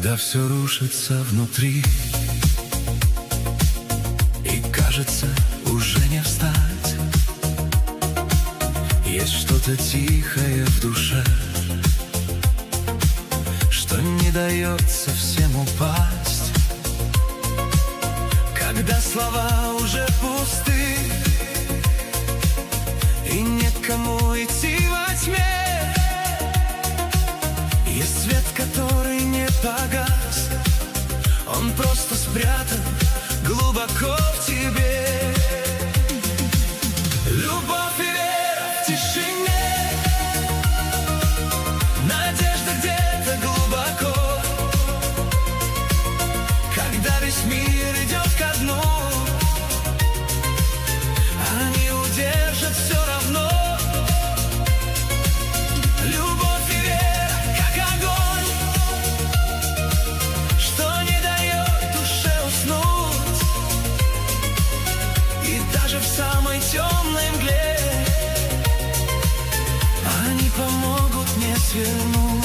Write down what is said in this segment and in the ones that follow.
Когда все рушится внутри и кажется, уже не встать, есть что-то тихое в душе, что не дает совсем упасть. Когда слова уже пусты и некому идти во тьме, есть свет, который не погас, он просто спрятан глубоко в тебе. Любовь и вера в тишине, надежда где-то глубоко. Когда весь мир идет ко дну, они удержат все равно. Любовь и вера, как огонь, что не дает душе уснуть. И даже в самой темной мгле они помогут мне свернуть.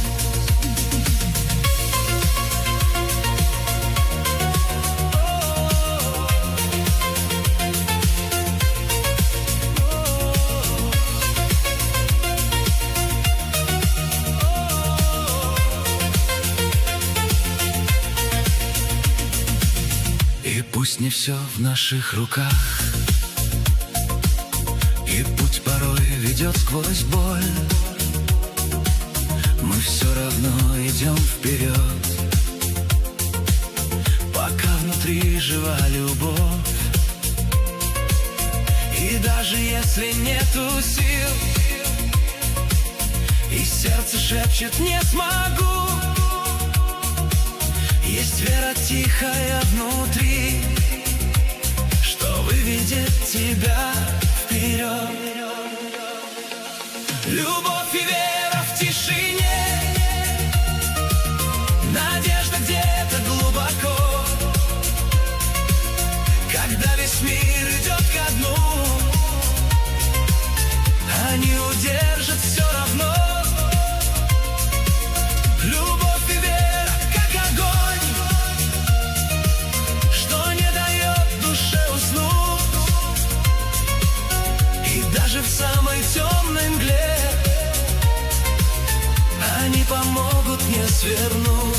И пусть не все в наших руках, и путь порой ведет сквозь боль, мы все равно идем вперед, пока внутри жива любовь. И даже если нету сил, и сердце шепчет «не смогу», есть вера тихая внутри, что выведет тебя вперед. Любовь и вера в тишине, надежда где-то глубоко. Когда весь мир идет ко дну, они удержат все равно. Любовь и вера, как огонь, что не дает душе уснуть. И даже в самой темной мгле они помогут мне свернуть.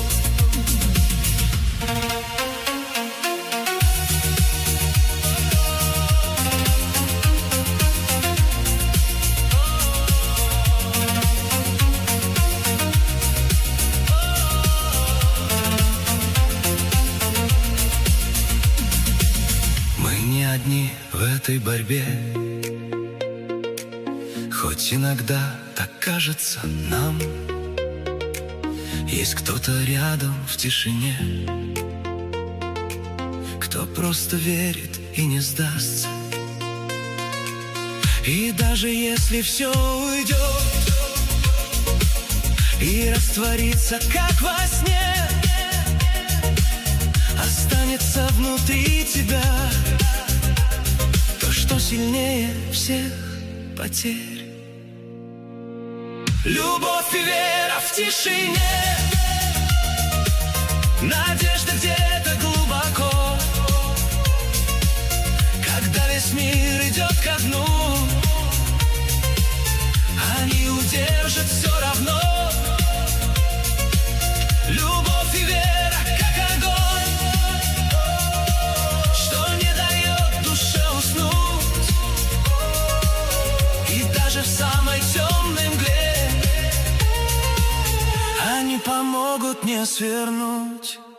Мы не одни в этой борьбе, хоть иногда так кажется нам. Есть кто-то рядом в тишине, кто просто верит и не сдастся. И даже если все уйдет и растворится, как во сне, останется внутри тебя то, что сильнее всех потерь. Любовь и вера в тишине, надежда где-то глубоко. Когда весь мир идет ко дну, они удержат все равно. Любовь и вера, как огонь, что не дает душе уснуть. И даже в самой темной мгле они помогут мне свернуть.